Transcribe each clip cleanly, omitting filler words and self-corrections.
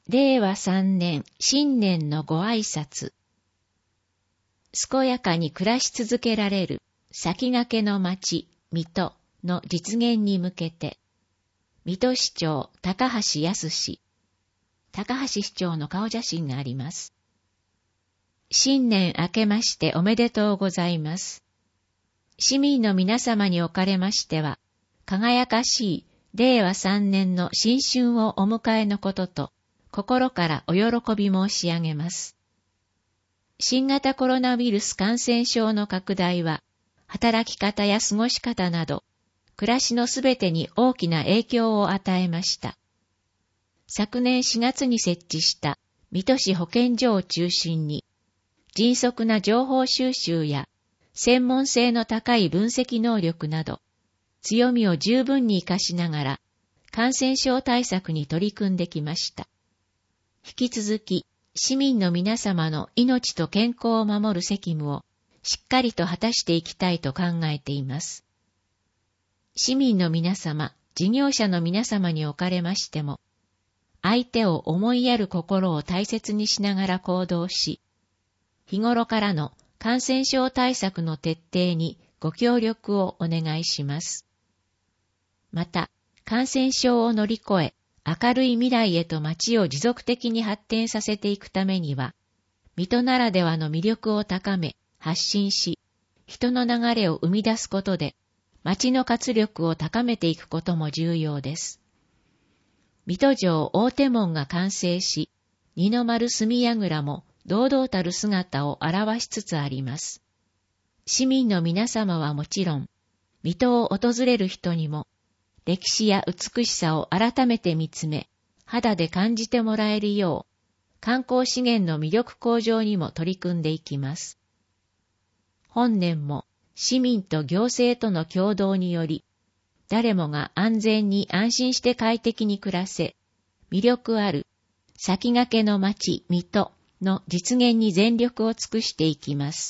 令和3年新年のご挨拶。健やかに暮らし続けられる先駆けの町、水戸の実現に向けて、水戸市長高橋康氏、高橋市長の顔写真があります。新年明けましておめでとうございます。市民の皆様におかれましては、輝かしい令和3年の新春をお迎えのことと、心からお喜び申し上げます。新型コロナウイルス感染症の拡大は、働き方や過ごし方など、暮らしのすべてに大きな影響を与えました。昨年4月に設置した水戸市保健所を中心に、迅速な情報収集や専門性の高い分析能力など、強みを十分に活かしながら、感染症対策に取り組んできました。引き続き、市民の皆様の命と健康を守る責務をしっかりと果たしていきたいと考えています。市民の皆様、事業者の皆様におかれましても、相手を思いやる心を大切にしながら行動し、日頃からの感染症対策の徹底にご協力をお願いします。また、感染症を乗り越え、明るい未来へと町を持続的に発展させていくためには、水戸ならではの魅力を高め、発信し、人の流れを生み出すことで、町の活力を高めていくことも重要です。水戸城大手門が完成し、二の丸隅櫓も堂々たる姿を表しつつあります。市民の皆様はもちろん、水戸を訪れる人にも、歴史や美しさを改めて見つめ、肌で感じてもらえるよう、観光資源の魅力向上にも取り組んでいきます。本年も市民と行政との協働により、誰もが安全に安心して快適に暮らせ、魅力ある先駆けの町水戸の実現に全力を尽くしていきます。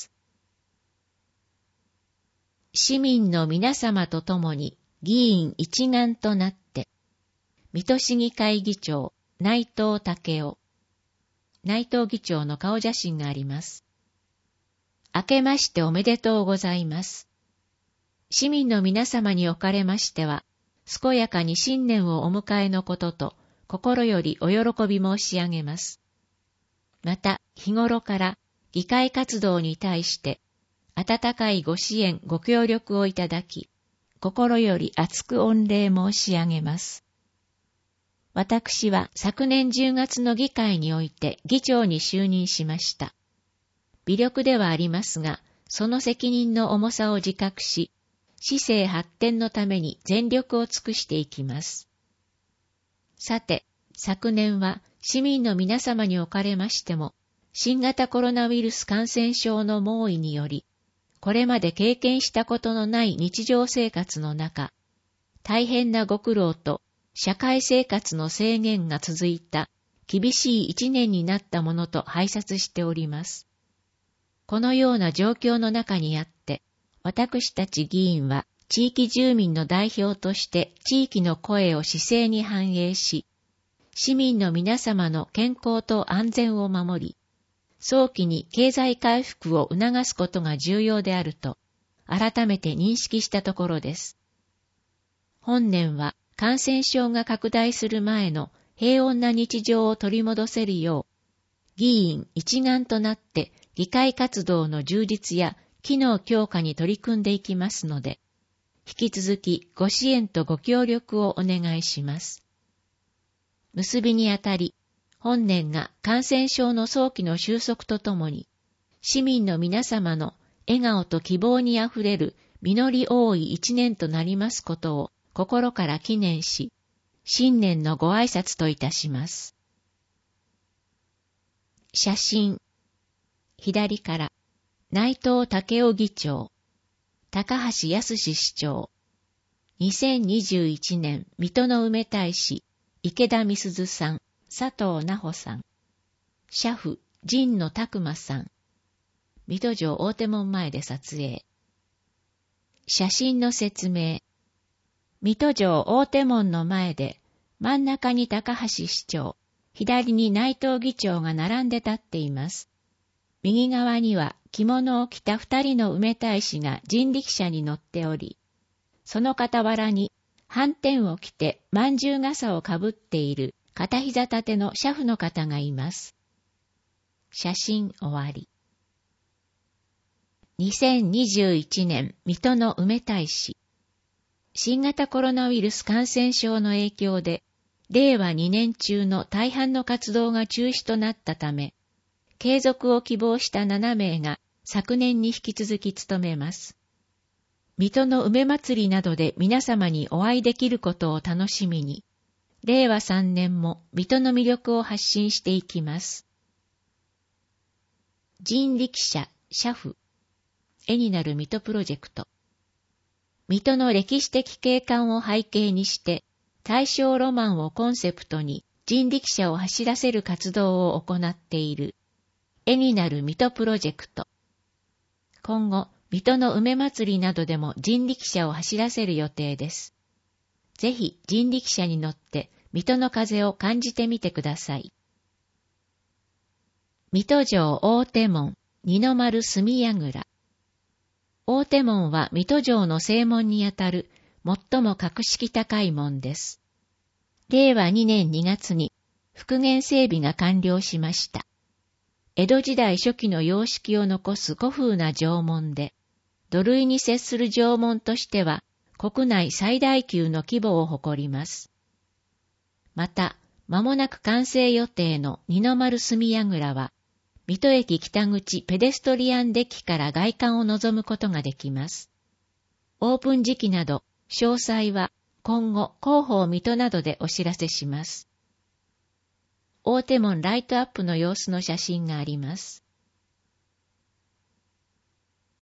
市民の皆様と共に、議員一丸となって、水戸市議会議長、内藤武雄。内藤議長の顔写真があります。明けましておめでとうございます。市民の皆様におかれましては、健やかに新年をお迎えのことと、心よりお喜び申し上げます。また、日頃から議会活動に対して、温かいご支援、ご協力をいただき、心より厚く御礼申し上げます。私は昨年10月の議会において議長に就任しました。微力ではありますが、その責任の重さを自覚し、市政発展のために全力を尽くしていきます。さて、昨年は市民の皆様におかれましても、新型コロナウイルス感染症の猛威により、これまで経験したことのない日常生活の中、大変なご苦労と社会生活の制限が続いた厳しい一年になったものと拝察しております。このような状況の中にあって、私たち議員は地域住民の代表として地域の声を市政に反映し、市民の皆様の健康と安全を守り、早期に経済回復を促すことが重要であると、改めて認識したところです。本年は感染症が拡大する前の平穏な日常を取り戻せるよう、議員一丸となって議会活動の充実や機能強化に取り組んでいきますので、引き続きご支援とご協力をお願いします。結びにあたり、本年が感染症の早期の収束とともに、市民の皆様の笑顔と希望にあふれる実り多い一年となりますことを心から祈念し、新年のご挨拶といたします。写真。左から、内藤武雄議長、高橋康市長、2021年水戸の梅大使、池田美鈴さん、佐藤奈穂さん、車夫、神野拓馬さん、水戸城大手門前で撮影。写真の説明。水戸城大手門の前で、真ん中に高橋市長、 左に内藤議長が並んで立っています。右側には着物を着た2人の梅大使が人力車に乗っており、その傍らに斑点を着て饅頭笠をかぶっている片膝立ての車夫の方がいます。写真終わり。2021年水戸の梅大使。新型コロナウイルス感染症の影響で、令和2年中の大半の活動が中止となったため、継続を希望した7名が昨年に引き続き務めます。水戸の梅祭りなどで皆様にお会いできることを楽しみに、令和3年も水戸の魅力を発信していきます。人力車、車夫。絵になる水戸プロジェクト。水戸の歴史的景観を背景にして、大正ロマンをコンセプトに人力車を走らせる活動を行っている、絵になる水戸プロジェクト。今後、水戸の梅祭りなどでも人力車を走らせる予定です。ぜひ人力車に乗って水戸の風を感じてみてください。水戸城大手門、二の丸隅櫓。大手門は水戸城の正門にあたる最も格式高い門です。令和2年2月に復元整備が完了しました。江戸時代初期の様式を残す古風な城門で、土塁に接する城門としては国内最大級の規模を誇ります。また、間もなく完成予定の二の丸隅櫓は、水戸駅北口ペデストリアンデッキから外観を望むことができます。オープン時期など、詳細は今後広報水戸などでお知らせします。大手門ライトアップの様子の写真があります。